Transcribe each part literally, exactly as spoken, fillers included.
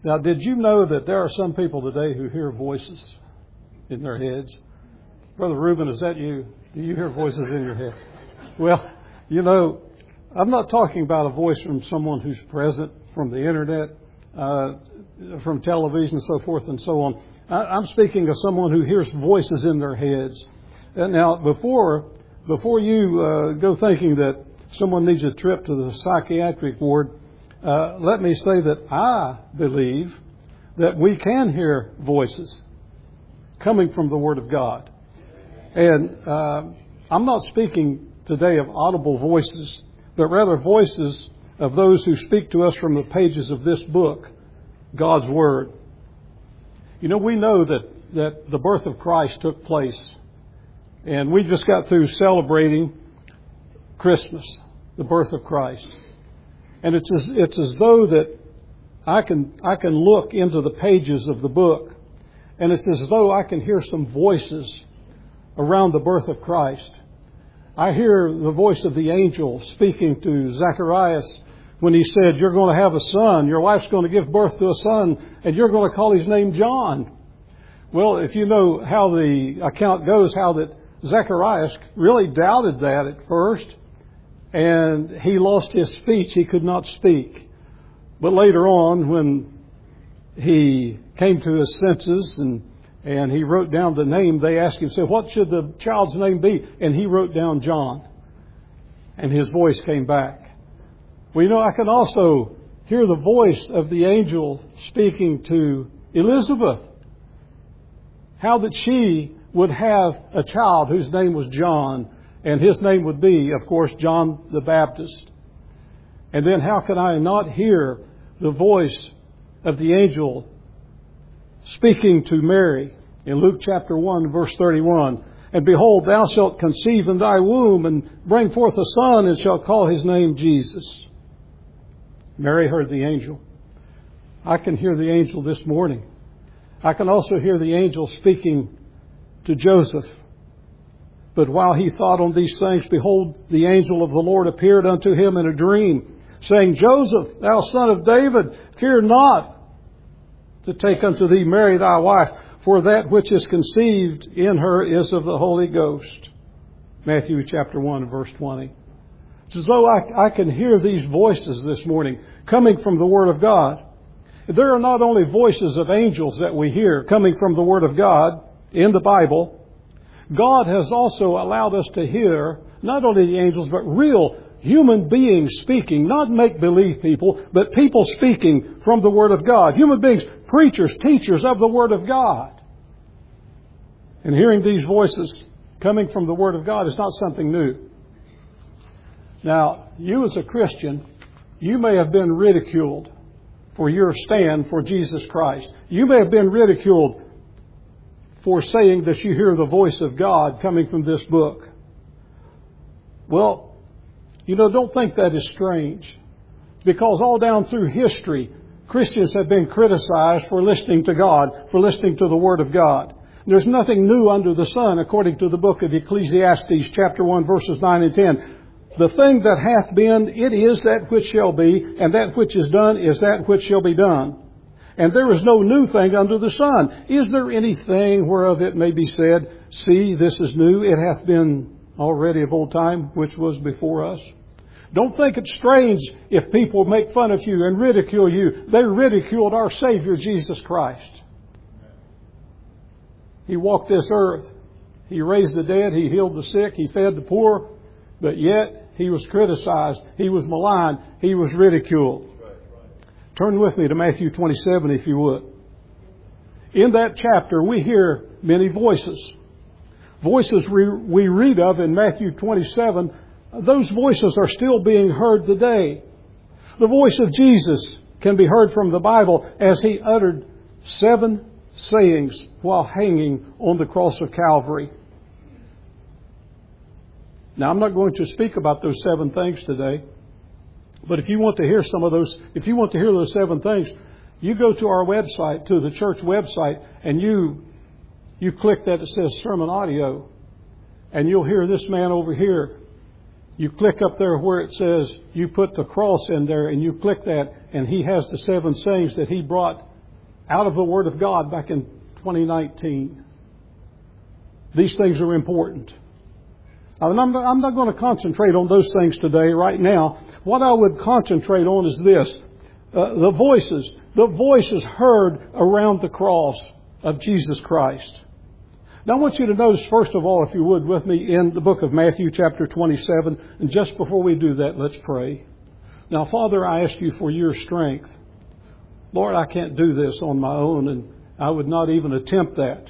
Now, did you know that there are some people today who hear voices in their heads? Brother Reuben, is that you? Do you hear voices in your head? Well, you know, I'm not talking about a voice from someone who's present from the internet, uh, from television and so forth and so on. I, I'm speaking of someone who hears voices in their heads. And now, before before you uh, go thinking that someone needs a trip to the psychiatric ward, uh, let me say that I believe that we can hear voices coming from the Word of God. And uh, I'm not speaking today of audible voices, but rather voices of those who speak to us from the pages of this book, God's Word. You know, we know that, that the birth of Christ took place. And we just got through celebrating Christmas, the birth of Christ. And it's as, it's as though that I can, I can look into the pages of the book, and it's as though I can hear some voices around the birth of Christ. I hear the voice of the angel speaking to Zacharias when he said, "You're going to have a son. Your wife's going to give birth to a son, and you're going to call his name John." Well, if you know how the account goes, how that Zacharias really doubted that at first, and he lost his speech. He could not speak. But later on, when he came to his senses and and he wrote down the name, they asked him, said, "What should the child's name be?" And he wrote down John. And his voice came back. Well, you know, I can also hear the voice of the angel speaking to Elizabeth. How that she would have a child whose name was John, and his name would be, of course, John the Baptist. And then how can I not hear the voice of the angel speaking to Mary in Luke chapter one, verse thirty-one? "And behold, thou shalt conceive in thy womb, and bring forth a son, and shalt call his name Jesus." Mary heard the angel. I can hear the angel this morning. I can also hear the angel speaking to Joseph. "But while he thought on these things, behold, the angel of the Lord appeared unto him in a dream, saying, Joseph, thou son of David, fear not to take unto thee Mary thy wife, for that which is conceived in her is of the Holy Ghost." Matthew chapter one, verse twenty. It's as though I, I can hear these voices this morning coming from the Word of God. There are not only voices of angels that we hear coming from the Word of God in the Bible. God has also allowed us to hear not only the angels, but real human beings speaking, not make-believe people, but people speaking from the Word of God. Human beings, preachers, teachers of the Word of God. And hearing these voices coming from the Word of God is not something new. Now, you as a Christian, you may have been ridiculed for your stand for Jesus Christ. You may have been ridiculed for saying that you hear the voice of God coming from this book. Well, you know, don't think that is strange. Because all down through history, Christians have been criticized for listening to God, for listening to the Word of God. There's nothing new under the sun, according to the book of Ecclesiastes, chapter one, verses nine and ten. "The thing that hath been, it is that which shall be, and that which is done is that which shall be done. And there is no new thing under the sun. Is there anything whereof it may be said, See, this is new, it hath been already of old time, which was before us?" Don't think it's strange if people make fun of you and ridicule you. They ridiculed our Savior, Jesus Christ. He walked this earth. He raised the dead. He healed the sick. He fed the poor. But yet, He was criticized. He was maligned. He was ridiculed. Turn with me to Matthew twenty-seven, if you would. In that chapter, we hear many voices. Voices we, we read of in Matthew twenty-seven, those voices are still being heard today. The voice of Jesus can be heard from the Bible as He uttered seven sayings while hanging on the cross of Calvary. Now, I'm not going to speak about those seven things today. But if you want to hear some of those, if you want to hear those seven things, you go to our website, to the church website, and you you click that that says sermon audio, and you'll hear this man over here. You click up there where it says, you put the cross in there, and you click that, and he has the seven sayings that he brought out of the Word of God back in twenty nineteen. These things are important. And I'm not, I'm not going to concentrate on those things today, right now. What I would concentrate on is this. Uh, the voices. The voices heard around the cross of Jesus Christ. Now I want you to notice, first of all, if you would, with me in the book of Matthew chapter twenty-seven. And just before we do that, let's pray. Now, Father, I ask you for your strength. Lord, I can't do this on my own, and I would not even attempt that.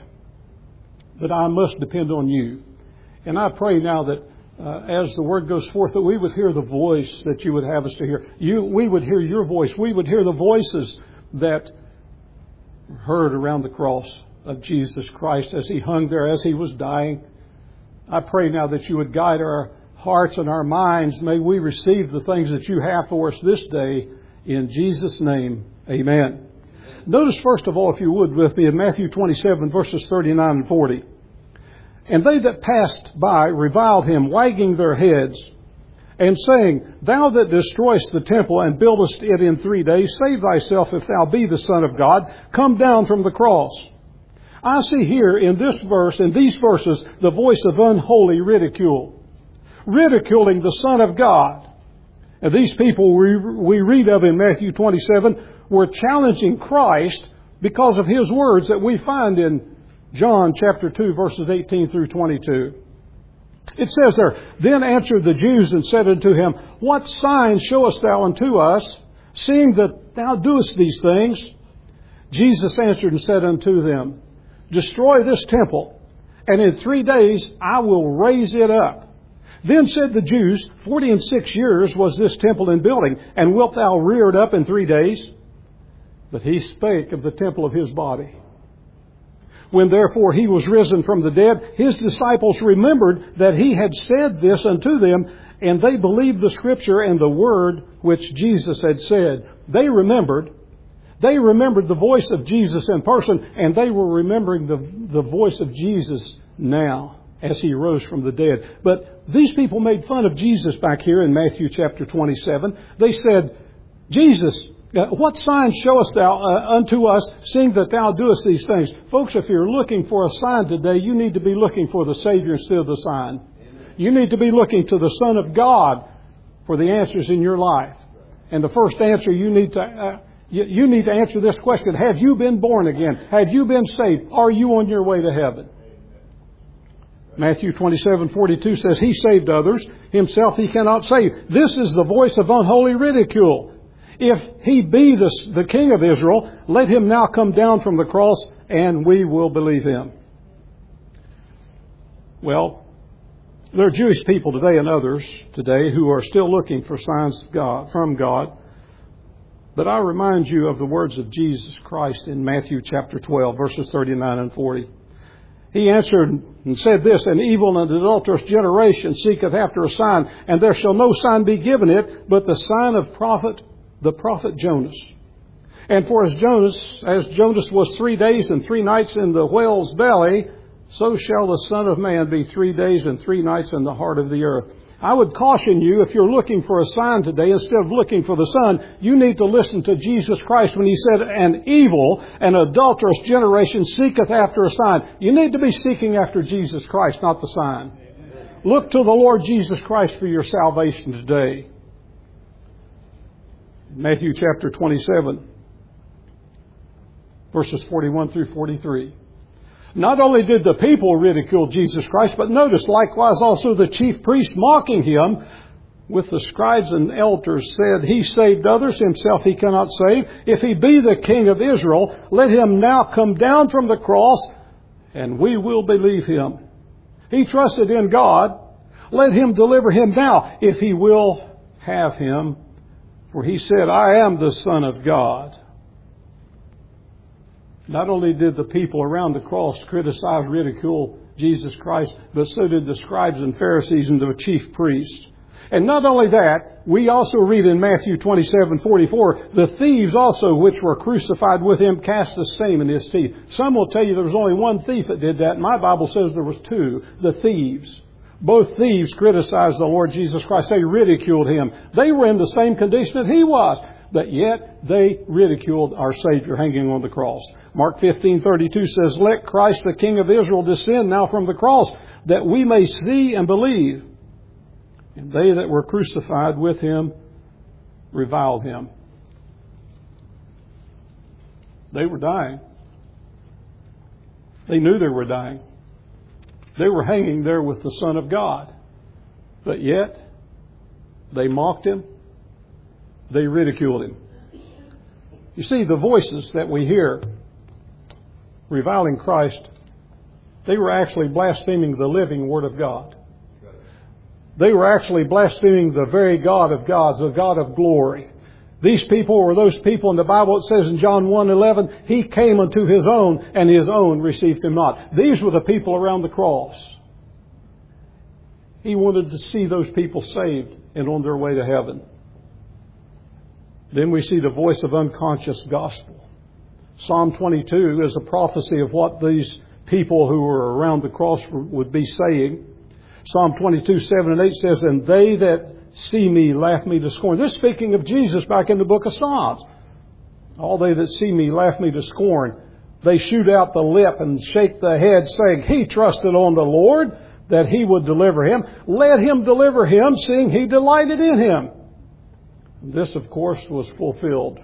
But I must depend on you. And I pray now that uh, as the word goes forth, that we would hear the voice that you would have us to hear. You, we would hear your voice. We would hear the voices that were heard around the cross of Jesus Christ as he hung there, as he was dying. I pray now that you would guide our hearts and our minds. May we receive the things that you have for us this day. In Jesus' name, amen. Notice first of all, if you would with me, in Matthew twenty-seven, verses thirty-nine and forty. And they that passed by reviled him, wagging their heads, and saying, Thou that destroyest the temple and buildest it in three days, save thyself if thou be the Son of God. Come down from the cross. I see here in this verse, in these verses, the voice of unholy ridicule. Ridiculing the Son of God. And these people we, we read of in Matthew twenty-seven were challenging Christ because of his words that we find in John chapter two, verses eighteen through twenty-two. It says there, Then answered the Jews and said unto him, What sign showest thou unto us, seeing that thou doest these things? Jesus answered and said unto them, Destroy this temple, and in three days I will raise it up. Then said the Jews, Forty and six years was this temple in building, and wilt thou rear it up in three days? But he spake of the temple of his body. When therefore he was risen from the dead, his disciples remembered that he had said this unto them, and they believed the Scripture and the word which Jesus had said. They remembered. They remembered the voice of Jesus in person, and they were remembering the, the voice of Jesus now as he rose from the dead. But these people made fun of Jesus back here in Matthew chapter twenty-seven. They said, Jesus, Uh, what sign showest thou uh, unto us, seeing that thou doest these things? Folks, if you're looking for a sign today, you need to be looking for the Savior instead of the sign. Amen. You need to be looking to the Son of God for the answers in your life. And the first answer you need to uh, you, you need to answer this question: Have you been born again? Have you been saved? Are you on your way to heaven? Matthew twenty-seven forty-two says, He saved others; himself he cannot save. This is the voice of unholy ridicule. If he be the, the King of Israel, let him now come down from the cross, and we will believe him. Well, there are Jewish people today and others today who are still looking for signs of God, from God. But I remind you of the words of Jesus Christ in Matthew chapter twelve, verses thirty-nine and forty. He answered and said this, An evil and adulterous generation seeketh after a sign, and there shall no sign be given it, but the sign of prophet the prophet Jonas. And for as Jonas, as Jonas was three days and three nights in the whale's belly, so shall the Son of Man be three days and three nights in the heart of the earth. I would caution you, if you're looking for a sign today, instead of looking for the Son, you need to listen to Jesus Christ when He said, An evil and adulterous generation seeketh after a sign. You need to be seeking after Jesus Christ, not the sign. Amen. Look to the Lord Jesus Christ for your salvation today. Matthew chapter twenty-seven, verses forty-one through forty-three. Not only did the people ridicule Jesus Christ, but notice likewise also the chief priests mocking him with the scribes and elders said, He saved others, himself he cannot save. If he be the King of Israel, let him now come down from the cross, and we will believe him. He trusted in God. Let him deliver him now, if he will have him. For he said, I am the Son of God. Not only did the people around the cross criticize, ridicule Jesus Christ, but so did the scribes and Pharisees and the chief priests. And not only that, we also read in Matthew twenty-seven forty-four, the thieves also which were crucified with him cast the same in his teeth. Some will tell you there was only one thief that did that. My Bible says there was two, the thieves. Both thieves criticized the Lord Jesus Christ. They ridiculed him. They were in the same condition that he was. but yet they ridiculed our Savior hanging on the cross. Mark fifteen thirty-two says, "Let Christ the King of Israel descend now from the cross, that we may see and believe." And they that were crucified with him reviled him. They were dying. They knew they were dying. They were hanging there with the Son of God. But yet, they mocked him. They ridiculed him. You see, the voices that we hear reviling Christ, they were actually blaspheming the living Word of God. They were actually blaspheming the very God of gods, the God of glory. These people were those people in the Bible. It says in John one eleven, He came unto His own, and His own received Him not. These were the people around the cross. He wanted to see those people saved and on their way to heaven. Then we see the voice of unconscious gospel. Psalm twenty-two is a prophecy of what these people who were around the cross would be saying. Psalm twenty-two, seven and eight says, "And they that see me laugh me to scorn." This is speaking of Jesus back in the book of Psalms. "All they that see me laugh me to scorn. They shoot out the lip and shake the head, saying, He trusted on the Lord, that He would deliver him. Let Him deliver him, seeing He delighted in him." This, of course, was fulfilled,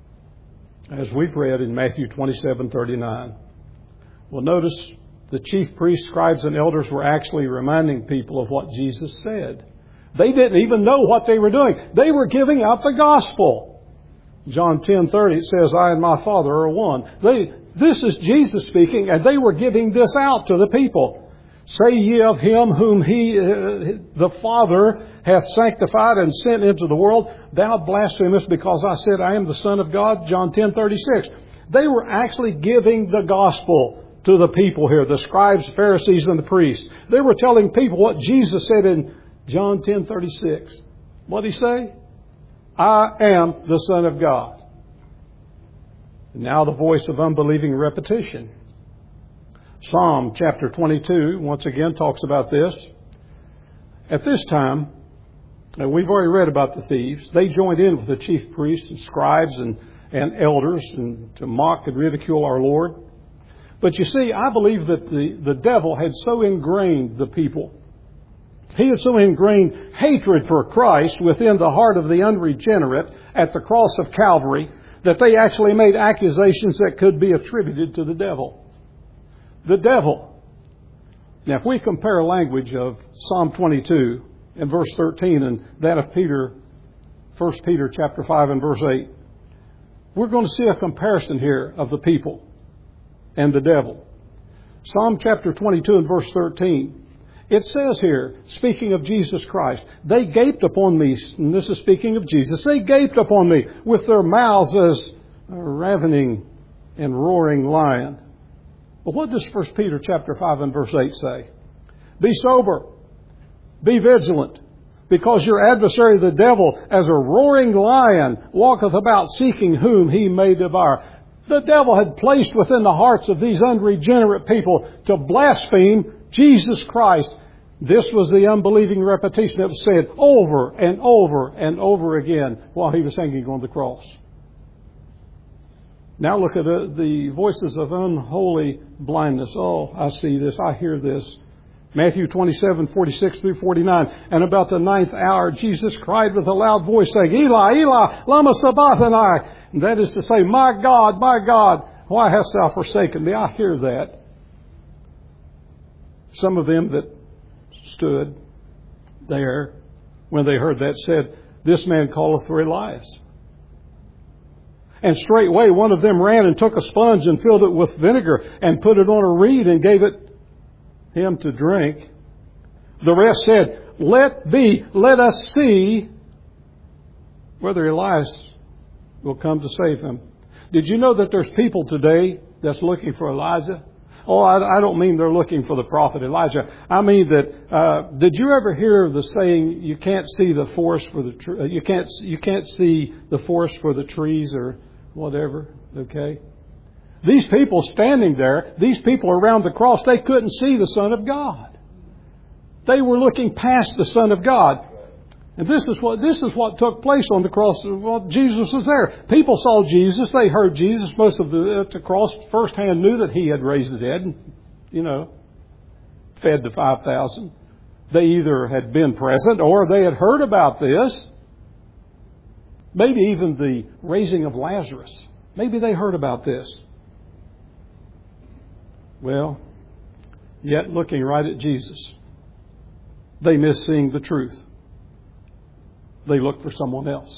as we've read in Matthew twenty-seven thirty-nine. Well, notice the chief priests, scribes, and elders were actually reminding people of what Jesus said. They didn't even know what they were doing. They were giving out the gospel. John ten thirty, it says, "I and my Father are one." They, this is Jesus speaking, and they were giving this out to the people. "Say ye of Him whom He, uh, the Father, hath sanctified and sent into the world, Thou blasphemest, because I said, I am the Son of God." John ten thirty-six. They were actually giving the gospel to the people here, the scribes, Pharisees, and the priests. They were telling people what Jesus said in John ten thirty-six. What did He say? "I am the Son of God." And now the voice of unbelieving repetition. Psalm chapter twenty-two, once again, talks about this. At this time, and we've already read about the thieves, they joined in with the chief priests and scribes and, and elders and to mock and ridicule our Lord. But you see, I believe that the, the devil had so ingrained the people. He had so ingrained hatred for Christ within the heart of the unregenerate at the cross of Calvary that they actually made accusations that could be attributed to the devil. The devil. Now, if we compare language of Psalm twenty-two and verse thirteen and that of Peter, First Peter chapter five and verse eight, we're going to see a comparison here of the people and the devil. Psalm chapter twenty-two and verse thirteen. It says here, speaking of Jesus Christ, "They gaped upon me," and this is speaking of Jesus, "they gaped upon me with their mouths as a ravening and roaring lion." But what does First Peter chapter five and verse eight say? "Be sober, be vigilant, because your adversary the devil, as a roaring lion, walketh about seeking whom he may devour." The devil had placed within the hearts of these unregenerate people to blaspheme Jesus Christ. This was the unbelieving repetition that was said over and over and over again while He was hanging on the cross. Now look at the, the voices of unholy blindness. Oh, I see this. I hear this. Matthew twenty-seven, forty-six through forty-nine. "And about the ninth hour, Jesus cried with a loud voice, saying, Eli, Eli, lama sabachthani." And that is to say, "My God, my God, why hast thou forsaken me?" I hear that. Some of them that stood there when they heard that said, "This man calleth for Elias." And straightway one of them ran and took a sponge and filled it with vinegar and put it on a reed and gave it him to drink. The rest said, "Let be, let us see whether Elias will come to save him." Did you know that there's people today that's looking for Elijah? Oh, I, I don't mean they're looking for the prophet Elijah. I mean that. Uh, did you ever hear the saying, "You can't see the forest for the tr- you can't you can't see the forest for the trees," or whatever? Okay. These people standing there, these people around the cross, they couldn't see the Son of God. They were looking past the Son of God. And this is what this is what took place on the cross. Well, Jesus was there. People saw Jesus. They heard Jesus. Most of the at the cross firsthand knew that He had raised the dead. And, you know, fed the five thousand. They either had been present or they had heard about this. Maybe even the raising of Lazarus. Maybe they heard about this. Well, yet looking right at Jesus, they missed seeing the truth. They looked for someone else.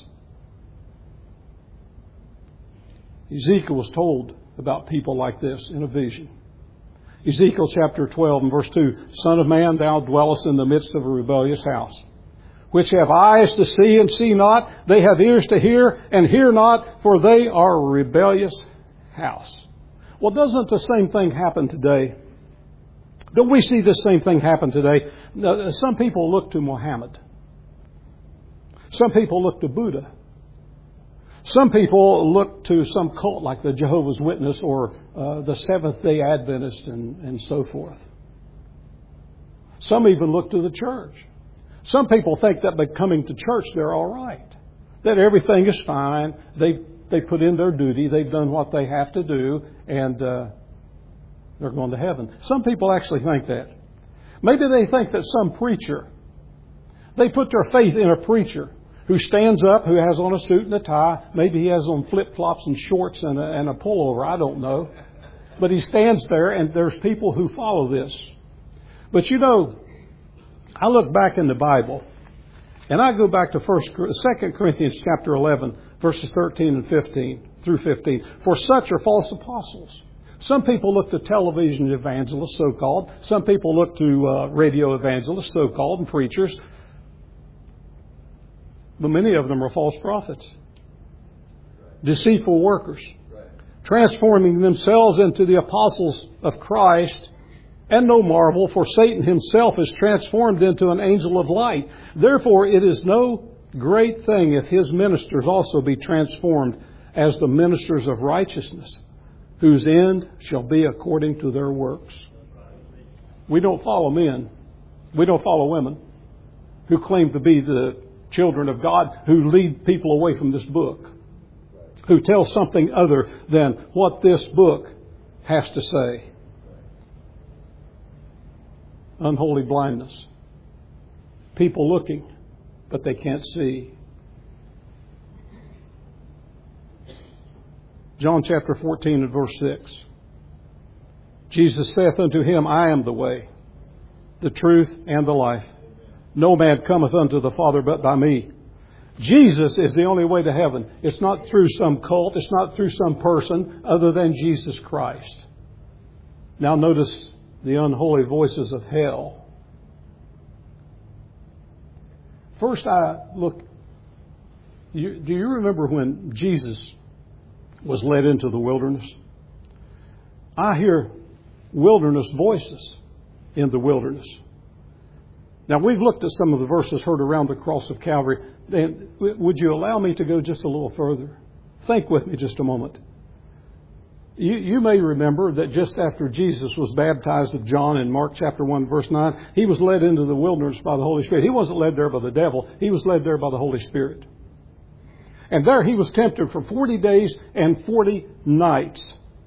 Ezekiel was told about people like this in a vision. Ezekiel chapter twelve and verse two, Son of man, thou dwellest in the midst of a rebellious house, which have eyes to see and see not, they have ears to hear and hear not, for they are a rebellious house. Well, doesn't the same thing happen today? Don't we see the same thing happen today? Some people look to Muhammad. Some people look to Buddha. Some people look to some cult like the Jehovah's Witness or uh, the Seventh-day Adventist and, and so forth. Some even look to the church. Some people think that by coming to church they're all right, that everything is fine. They they put in their duty. They've done what they have to do, and uh, they're going to heaven. Some people actually think that. Maybe they think that some preacher, they put their faith in a preacher who stands up, who has on a suit and a tie. Maybe he has on flip-flops and shorts and a, and a pullover. I don't know. But he stands there, and there's people who follow this. But you know, I look back in the Bible, and I go back to First, Second Corinthians chapter eleven, verses thirteen and fifteen through fifteen. For such are false apostles. Some people look to television evangelists, so-called. Some people look to uh, radio evangelists, so-called, and preachers. But many of them are false prophets, deceitful workers, transforming themselves into the apostles of Christ. And no marvel, for Satan himself is transformed into an angel of light. Therefore, it is no great thing if his ministers also be transformed as the ministers of righteousness, whose end shall be according to their works. We don't follow men. We don't follow women who claim to be the children of God, who lead people away from this book, who tell something other than what this book has to say. Unholy blindness. People looking, but they can't see. John chapter fourteen and verse six. Jesus saith unto him, I am the way, the truth, and the life. No man cometh unto the Father but by me. Jesus is the only way to heaven. It's not through some cult. It's not through some person other than Jesus Christ. Now notice the unholy voices of hell. First, I look. You, do you remember when Jesus was led into the wilderness? I hear wilderness voices in the wilderness. Now, we've looked at some of the verses heard around the cross of Calvary. And would you allow me to go just a little further? Think with me just a moment. You, you may remember that just after Jesus was baptized of John in Mark chapter one, verse nine, he was led into the wilderness by the Holy Spirit. He wasn't led there by the devil. He was led there by the Holy Spirit. And there he was tempted for forty days and forty nights.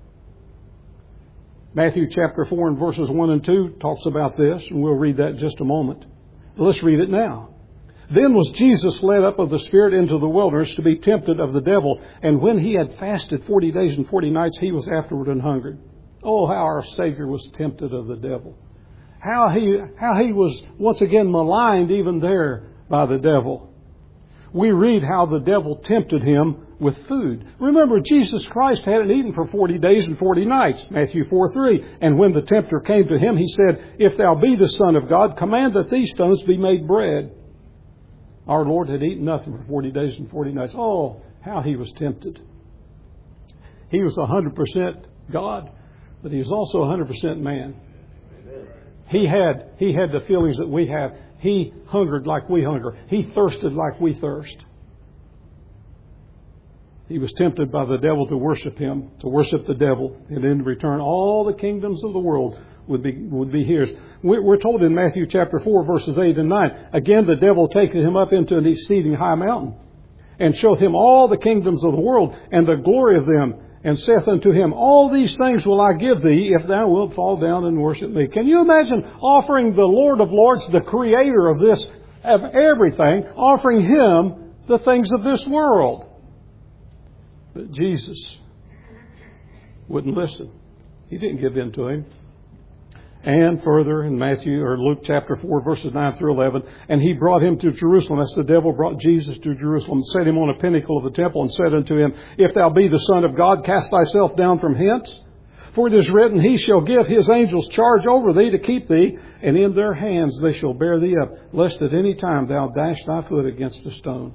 Matthew chapter four and verses one and two talks about this, and we'll read that in just a moment. Let's read it now. Then was Jesus led up of the Spirit into the wilderness to be tempted of the devil. And when he had fasted forty days and forty nights, he was afterward an hungered. Oh, how our Savior was tempted of the devil. How he, how he was once again maligned even there by the devil. We read how the devil tempted him with food. Remember, Jesus Christ hadn't eaten for forty days and forty nights. Matthew four three. And when the tempter came to him, he said, If thou be the Son of God, command that these stones be made bread. Our Lord had eaten nothing for forty days and forty nights. Oh, how he was tempted. He was one hundred percent God, but he was also one hundred percent man. He had, he had the feelings that we have. He hungered like we hunger. He thirsted like we thirst. He was tempted by the devil to worship him, to worship the devil, and in return all the kingdoms of the world would be would be his. We're told in Matthew chapter four, verses eight and nine, again the devil taketh him up into an exceeding high mountain, and showeth him all the kingdoms of the world, and the glory of them, and saith unto him, All these things will I give thee, if thou wilt fall down and worship me. Can you imagine offering the Lord of Lords, the creator of this, of everything, offering him the things of this world? But Jesus wouldn't listen. He didn't give in to him. And further in Matthew or Luke chapter four, verses nine through eleven, and he brought him to Jerusalem. That's the devil brought Jesus to Jerusalem, set him on a pinnacle of the temple, and said unto him, If thou be the Son of God, cast thyself down from hence. For it is written, He shall give His angels charge over thee to keep thee, and in their hands they shall bear thee up, lest at any time thou dash thy foot against a stone.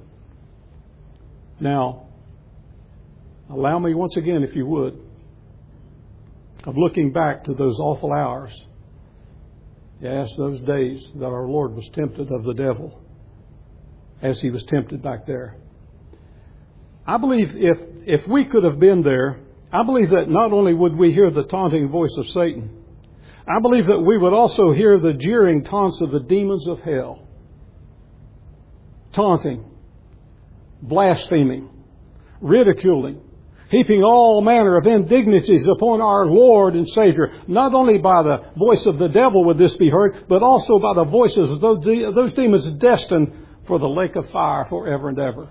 Now, allow me once again, if you would, of looking back to those awful hours. Yes, those days that our Lord was tempted of the devil, as He was tempted back there. I believe if if we could have been there, I believe that not only would we hear the taunting voice of Satan, I believe that we would also hear the jeering taunts of the demons of hell. Taunting, blaspheming, ridiculing, heaping all manner of indignities upon our Lord and Savior. Not only by the voice of the devil would this be heard, but also by the voices of those, those demons destined for the lake of fire forever and ever.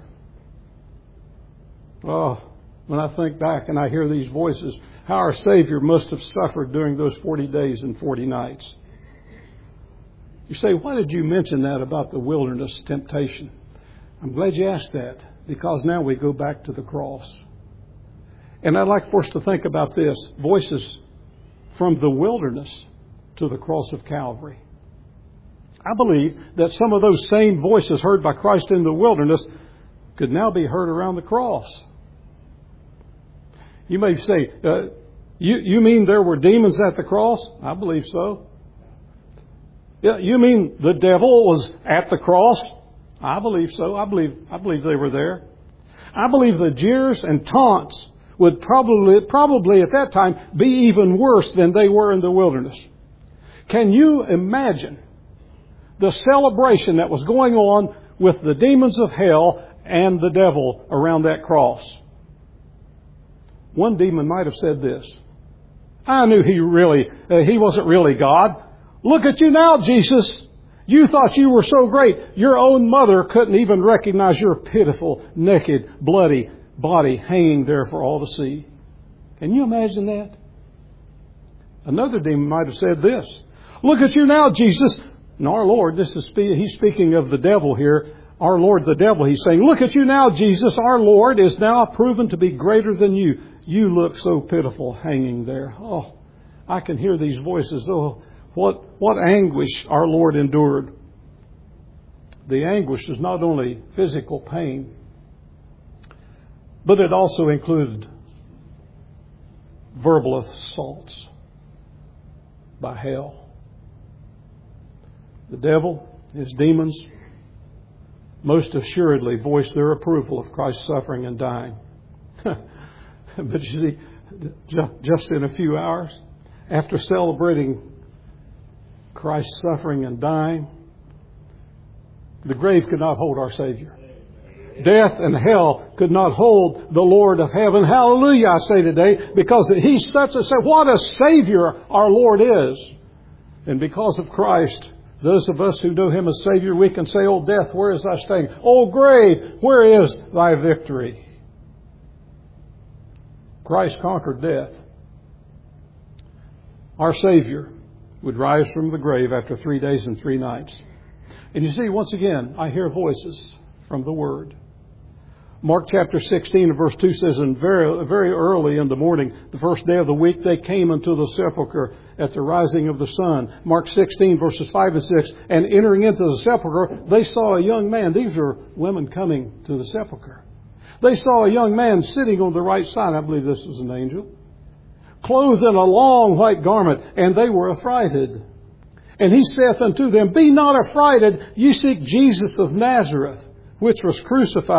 Oh, when I think back and I hear these voices, how our Savior must have suffered during those forty days and forty nights. You say, why did you mention that about the wilderness temptation? I'm glad you asked that, because now we go back to the cross. And I'd like for us to think about this. Voices from the wilderness to the cross of Calvary. I believe that some of those same voices heard by Christ in the wilderness could now be heard around the cross. You may say, uh, you, you mean there were demons at the cross? I believe so. Yeah, you mean the devil was at the cross? I believe so. I believe, I believe they were there. I believe the jeers and taunts would probably, probably at that time be even worse than they were in the wilderness. Can you imagine the celebration that was going on with the demons of hell and the devil around that cross? One demon might have said this: I knew he really, uh, he wasn't really God. Look at you now, Jesus. You thought you were so great. Your own mother couldn't even recognize your pitiful, naked, bloody body hanging there for all to see. Can you imagine that? Another demon might have said this: Look at you now, Jesus. And our Lord, this is he's speaking of the devil here. Our Lord, the devil, he's saying, look at you now, Jesus. Our Lord is now proven to be greater than you. You look so pitiful hanging there. Oh, I can hear these voices. Oh, what, what anguish our Lord endured. The anguish is not only physical pain, but it also included verbal assaults by hell. The devil, his demons, most assuredly voiced their approval of Christ's suffering and dying. But you see, just in a few hours, after celebrating Christ's suffering and dying, the grave could not hold our Savior. Death and hell could not hold the Lord of heaven. Hallelujah, I say today, because He's such a, what a Savior our Lord is. And because of Christ, those of us who know Him as Savior, we can say, "Oh death, where is thy sting? Oh grave, where is thy victory?" Christ conquered death. Our Savior would rise from the grave after three days and three nights. And you see, once again, I hear voices from the Word. Mark chapter sixteen and verse two says, And very, very early in the morning, the first day of the week, they came unto the sepulchre at the rising of the sun. Mark sixteen verses five and six, And entering into the sepulchre, they saw a young man. These are women coming to the sepulchre. They saw a young man sitting on the right side. I believe this was an angel. Clothed in a long white garment, and they were affrighted. And he saith unto them, Be not affrighted, ye seek Jesus of Nazareth, which was crucified.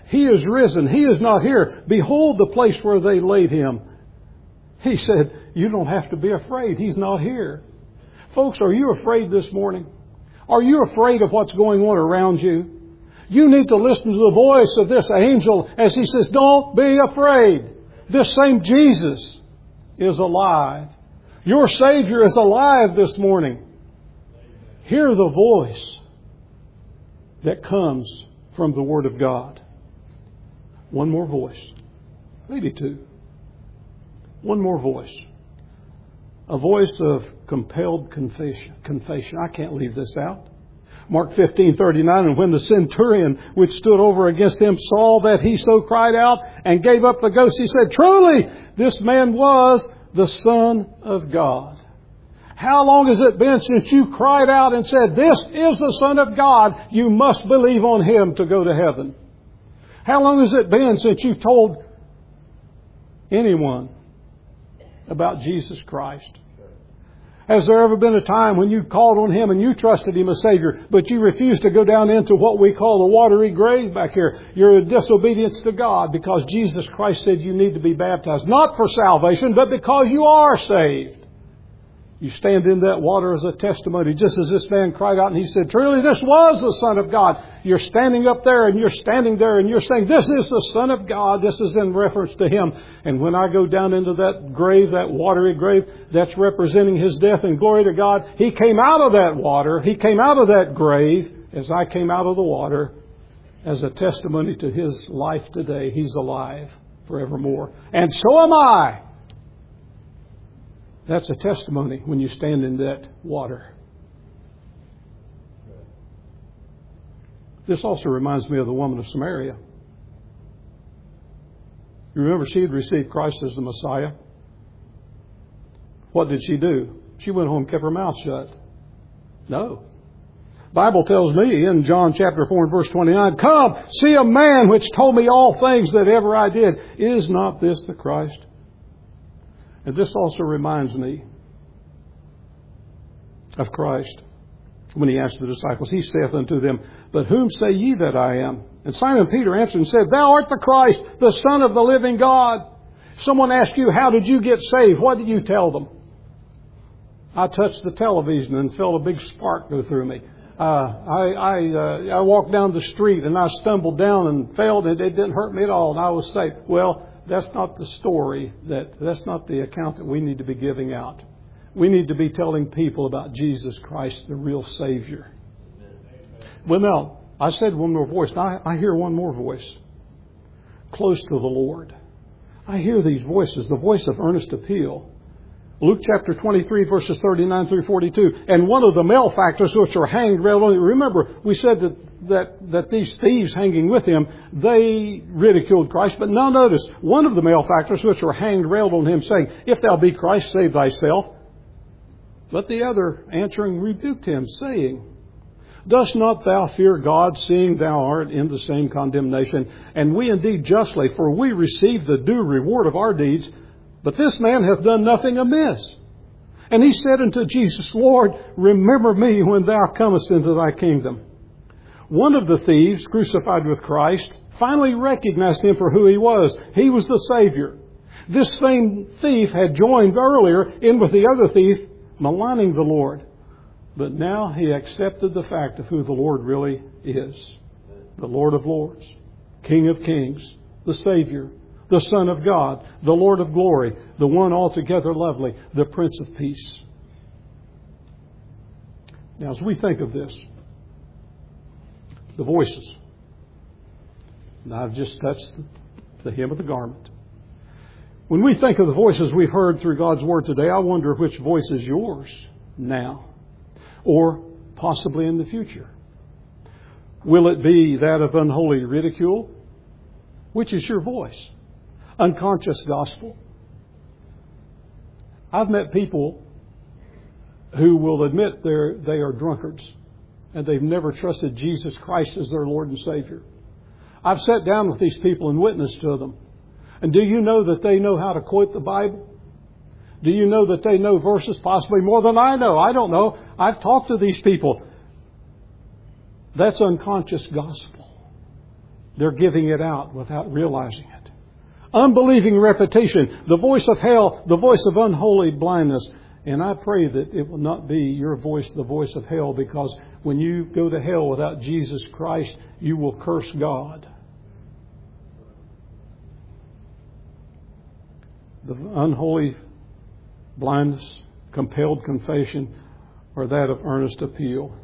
He is risen. He is not here. Behold the place where they laid Him. He said, you don't have to be afraid. He's not here. Folks, are you afraid this morning? Are you afraid of what's going on around you? You need to listen to the voice of this angel as he says, don't be afraid. This same Jesus is alive. Your Savior is alive this morning. Hear the voice that comes from the Word of God. One more voice. Maybe two. One more voice. A voice of compelled confession. confession. I can't leave this out. Mark fifteen thirty-nine, and when the centurion which stood over against him saw that he so cried out and gave up the ghost, he said, truly, this man was the Son of God. How long has it been since you cried out and said, this is the Son of God. You must believe on Him to go to heaven. How long has it been since you told anyone about Jesus Christ? Has there ever been a time when you called on Him and you trusted Him as Savior, but you refused to go down into what we call the watery grave back here? You're a disobedience to God because Jesus Christ said you need to be baptized, not for salvation, but because you are saved. You stand in that water as a testimony, just as this man cried out and he said, truly, this was the Son of God. You're standing up there and you're standing there and you're saying, this is the Son of God. This is in reference to Him. And when I go down into that grave, that watery grave, that's representing His death, and glory to God, He came out of that water. He came out of that grave as I came out of the water as a testimony to His life today. He's alive forevermore. And so am I. That's a testimony when you stand in that water. This also reminds me of the woman of Samaria. You remember she had received Christ as the Messiah. What did she do? She went home and kept her mouth shut. No. The Bible tells me in John chapter four and verse twenty-nine, come, see a man which told me all things that ever I did. Is not this the Christ? And this also reminds me of Christ. When He asked the disciples, He saith unto them, but whom say ye that I am? And Simon Peter answered and said, thou art the Christ, the Son of the living God. Someone asked you, how did you get saved? What did you tell them? I touched the television and felt a big spark go through me. Uh, I I, uh, I walked down the street and I stumbled down and fell, and it didn't hurt me at all, and I was saved. Well, that's not the story, that that's not the account that we need to be giving out. We need to be telling people about Jesus Christ, the real Savior. Well, now, I said one more voice. Now, I hear one more voice. Close to the Lord. I hear these voices, the voice of earnest appeal. Luke chapter twenty-three, verses thirty-nine through forty-two. And one of the malefactors which were hanged, remember, we said that, that, that these thieves hanging with Him, they ridiculed Christ. But now notice, one of the malefactors which were hanged railed on Him, saying, if thou be Christ, save thyself. But the other answering rebuked Him, saying, dost not thou fear God, seeing thou art in the same condemnation? And we indeed justly, for we receive the due reward of our deeds. But this man hath done nothing amiss. And he said unto Jesus, Lord, remember me when thou comest into thy kingdom. One of the thieves, crucified with Christ, finally recognized Him for who He was. He was the Savior. This same thief had joined earlier in with the other thief, maligning the Lord. But now he accepted the fact of who the Lord really is. The Lord of Lords, King of Kings, the Savior, the Son of God, the Lord of glory, the one altogether lovely, the Prince of Peace. Now, as we think of this, the voices. And I've just touched the hem of the garment. When we think of the voices we've heard through God's Word today, I wonder which voice is yours now, or possibly in the future. Will it be that of unholy ridicule? Which is your voice? Unconscious gospel? I've met people who will admit they're, they are drunkards and they've never trusted Jesus Christ as their Lord and Savior. I've sat down with these people and witnessed to them. And do you know that they know how to quote the Bible? Do you know that they know verses possibly more than I know? I don't know. I've talked to these people. That's unconscious gospel. They're giving it out without realizing it. Unbelieving repetition, the voice of hell, the voice of unholy blindness. And I pray that it will not be your voice, the voice of hell, because when you go to hell without Jesus Christ, you will curse God. The unholy blindness, compelled confession, or that of earnest appeal.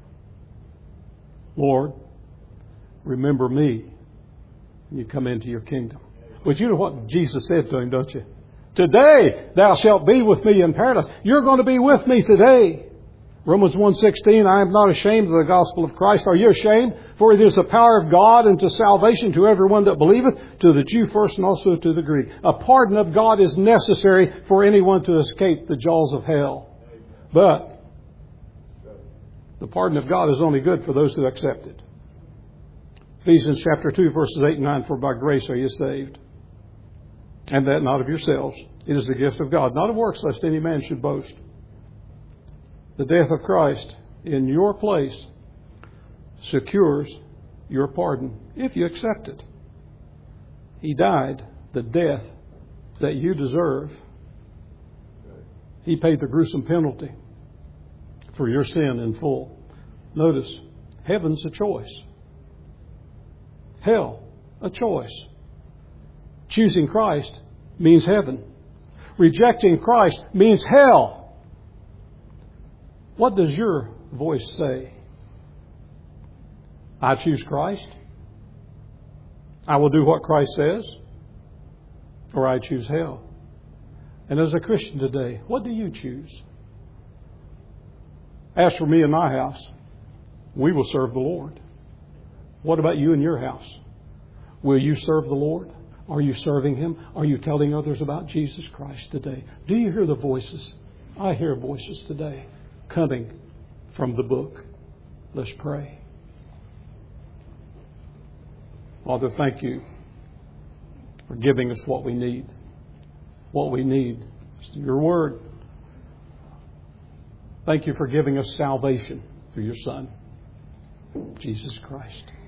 Lord, remember me when you come into your kingdom. But you know what Jesus said to him, don't you? Today thou shalt be with me in paradise. You're going to be with me today. Romans one sixteen, I am not ashamed of the gospel of Christ. Are you ashamed? For it is the power of God unto salvation to everyone that believeth, to the Jew first and also to the Greek. A pardon of God is necessary for anyone to escape the jaws of hell. But the pardon of God is only good for those who accept it. Ephesians chapter two, verses eight and nine, for by grace are you saved. And that not of yourselves. It is the gift of God, not of works, lest any man should boast. The death of Christ in your place secures your pardon, if you accept it. He died the death that you deserve. He paid the gruesome penalty for your sin in full. Notice, heaven's a choice. Hell, a choice. Choosing Christ means heaven. Rejecting Christ means hell. What does your voice say? I choose Christ. I will do what Christ says. Or I choose hell. And as a Christian today, what do you choose? As for me and my house, we will serve the Lord. What about you and your house? Will you serve the Lord? Are you serving Him? Are you telling others about Jesus Christ today? Do you hear the voices? I hear voices today coming from the book. Let's pray. Father, thank you for giving us what we need. What we need is your word. Thank you for giving us salvation through your Son, Jesus Christ.